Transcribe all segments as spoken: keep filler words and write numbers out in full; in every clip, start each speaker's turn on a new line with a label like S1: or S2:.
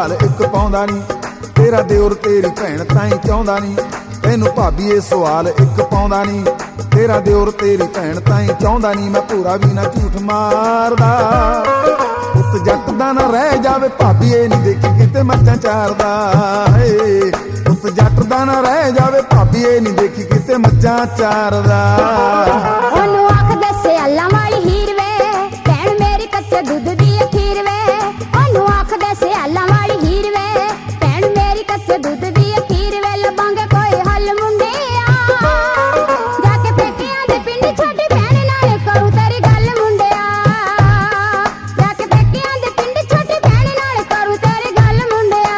S1: सवाल एक पाउंदा नी, तेरा दिओर तेरी भैन ताईं चाहुंदा नी। तैनूं भाबीए सवाल एक पाउंदा नी, तेरा दिओर तेरी भैन ताईं चाहुंदा नी। मैं पूरा भी ना झूठ मारदा, पुत जट दा ना रह जावे भाबीए नी देखी किते मੱਝਾਂ चारदा। पुत जट दा ना रह जावे भाबीए नी देखी किते मੱਝਾਂ चारदा।
S2: ओनू आखदे सियालां वाली हीर वे, भैन मेरी कच्चे दुध दी अखीर वे। ओनू आखदे सियालां वाली हीर वे, भैन मेरी कच्चे दुध दी अखीर वे। लभांगे कोई हल मुंडिया, जाके पेकियां दे पिंड छोटी भैन नाल करूं तेरी गल मुंडिया। जाके पेकियां दे पिंड छोटी भैन नाल करूं तेरी गल मुंडिया।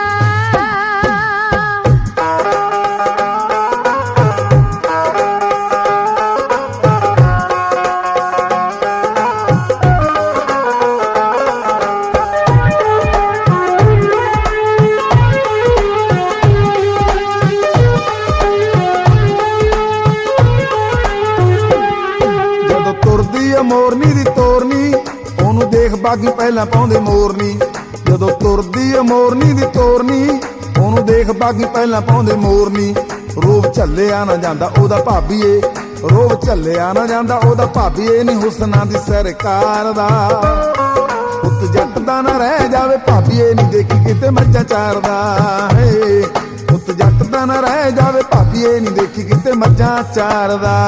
S1: मोरनी दी तोरनी ओनू देख बागी पहला पाउंदे मोरनी। जदों तुरदी ए मोरनी दी तोरनी ओनू देख बागी पहला पाउंदे मोरनी। रूप झल्लिया ना जांदा ओदा भाबीए, रूप झल्लिया ना जांदा ओदा भाबीए नी हुसना दी सरकार दा। पुत जट दा ना रह जावे भाबीए नी देखी किते मੱਝਾਂ चारदा। पुत जट दा ना रह जावे भाबीए नी देखी किते मੱਝਾਂ चारदा।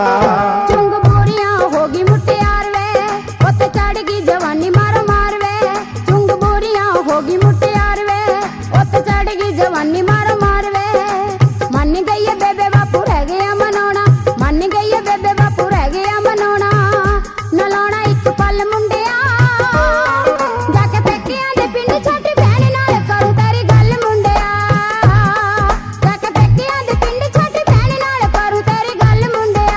S2: होगी मुटियार वे, उत्ते चढ़ गई जवानी मारो मार वे। चुंग बोरियां होगी मुटियार वे, उत्ते चढ़ गई जवानी मारो मार वे। मन गई है बेबे बापू रह गया मनाउणा, मन गई है बेबे बापू रह गया मनाउणा। नलाउणा इक पल मुंडिया, जाके पेकियां दे पिंड छोटी भैन नाल करूं तेरी गल मुंडिया। जाके पेकियां दे पिंड छोटी भैन नाल करूं तेरी गल मुंडिया।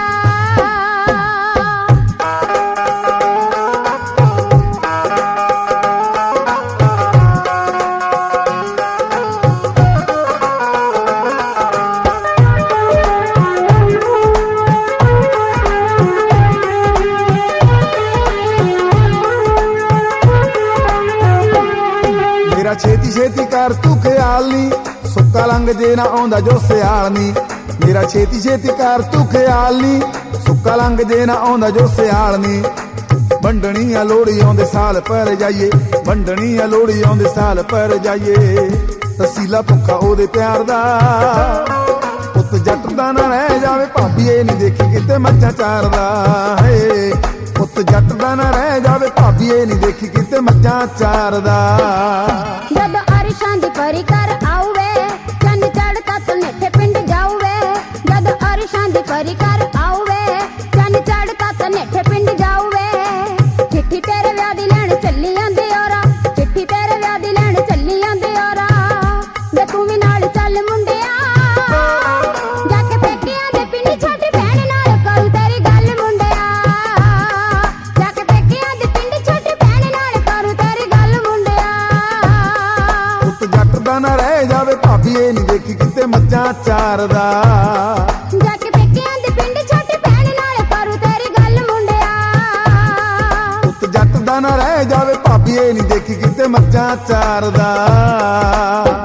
S1: छेती छेती कर तू ख्याल नी, सुक्का लंघ जे ना आउंदा जो सियाल नी। मेरा छेती छेती कर तू ख्याल नी, सुक्का लंघ जे ना आउंदा जो सियाल नी। वंडणियां लोहड़ी आउंदे साल पर जाइए, वंडणियां लोहड़ी आउंदे साल पर जाइए। तसीला भुक्खा ओदे प्यार दा, पुत जट दा ना रह जावे भाबीए नी देखी किते मੱਝਾਂ चारदा। पुत जट दा ना रह जावे भाबीए नी देखी किते मੱਝਾਂ चारदा।
S2: जद अरिशां दी परी कर आउवे, चंद चढ़ता तो नेठे पिंड जाऊवे। जद अरिशां दी परी कर आउवे, चंद चढ़ता तो नेठे पिंड जाऊवे। चिट्ठी तेरे विआह दी लैण चली आंदी औरा, चिट्ठी तेरे विआह दी लैण चली आंदी औरा। वे तू भी नाल चल मुंडिया, जाके पेकियां दे पिंड छोटी भैन नाल करूं तेरी गल मुंडिया। जाके पेकियां दे पिंड छोटी भैन नाल करूं तेरी गल मुंडिया।
S1: पुत जट दा ना रह जावे भाबीए नी देखी किते मੱਝਾਂ चारदा।
S2: जाके पेकियां दे पिंड छोटी भैन नाल करूं तेरी गल मुंडिया।
S1: पुत जट दा ना रह जावे भाबीए नी देखी किते मੱਝਾਂ चारदा।